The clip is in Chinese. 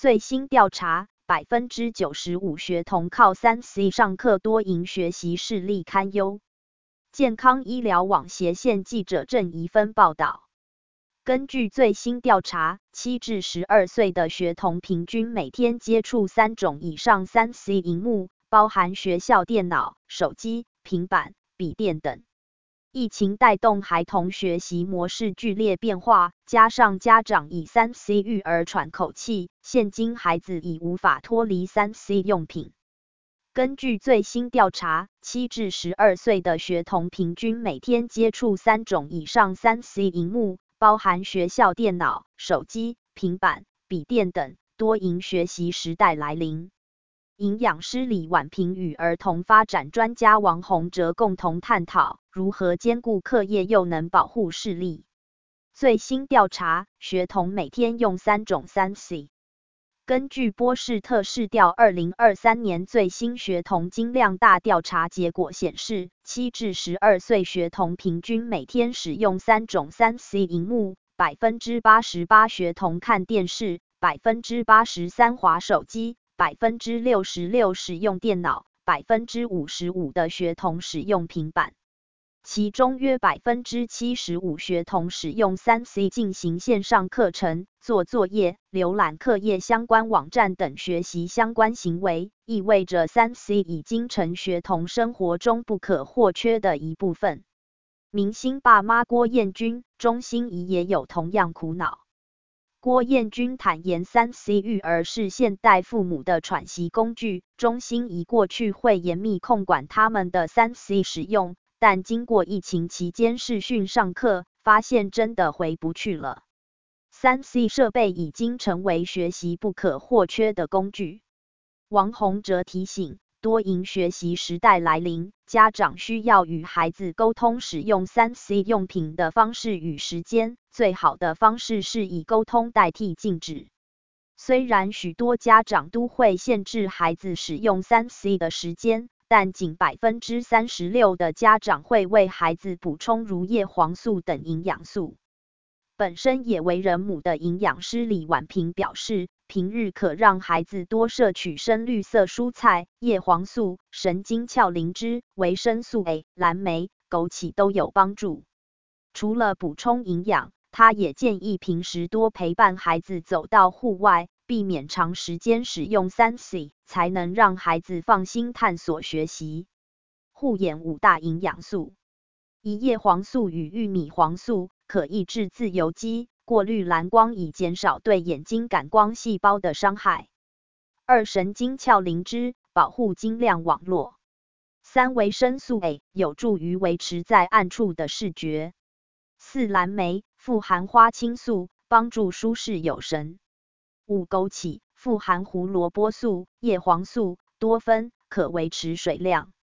最新调查，95%学童靠3C 上课多赢学习视力堪忧。健康医疗网斜线记者郑怡芬报道。根据最新调查，7至12岁的学童平均每天接触3种以上3C 萤幕，包含学校电脑、手机、平板、笔电等。疫情带动孩童学习模式剧烈变化，加上家长以3C 育儿喘口气，现今孩子已无法脱离3C 用品。根据最新调查，7至12岁的学童平均每天接触3种以上3C 萤幕，包含学校电脑、手机、平板、笔电等，多赢学习时代来临。营养师李婉萍与儿童发展专家王洪哲共同探讨，如何兼顾课业又能保护视力。最新调查，学童每天用3种3C。根据波士特市调2023年最新学童精量大调查结果显示，7至12岁学童平均每天使用3种3C 萤幕，88%学童看电视，83%滑手机，66%使用电脑，55%的学童使用平板。其中约75%学童使用3C 进行线上课程、做作业、浏览课业相关网站等学习相关行为，意味着3C 已经成学童生活中不可或缺的一部分。明星爸妈郭彥均、钟欣怡也有同样苦恼。郭彥均坦言，3C 育儿是现代父母的喘息工具，钟欣怡过去会严密控管他们的3C 使用。但经过疫情期间视讯上课，发现真的回不去了。3C 设备已经成为学习不可或缺的工具。王洪哲提醒，多赢学习时代来临，家长需要与孩子沟通使用3C 用品的方式与时间，最好的方式是以沟通代替禁止。虽然许多家长都会限制孩子使用3C 的时间，但仅36%的家长会为孩子补充如叶黄素等营养素。本身也为人母的营养师李婉萍表示，平日可让孩子多摄取深绿色蔬菜、叶黄素、神经鞘磷脂、维生素 A、蓝莓、枸杞都有帮助。除了补充营养，他也建议平时多陪伴孩子走到户外，避免长时间使用3C， 才能让孩子放心探索学习。护眼5大营养素：一、叶黄素与玉米黄素，可抑制自由基，过滤蓝光以减少对眼睛感光细胞的伤害。2、神经鞘磷脂，保护晶亮网络。3、维生素 A， 有助于维持在暗处的视觉。4、蓝莓，富含花青素，帮助舒适有神。5、枸杞，富含胡萝卜素、叶黄素、多酚，可维持水量。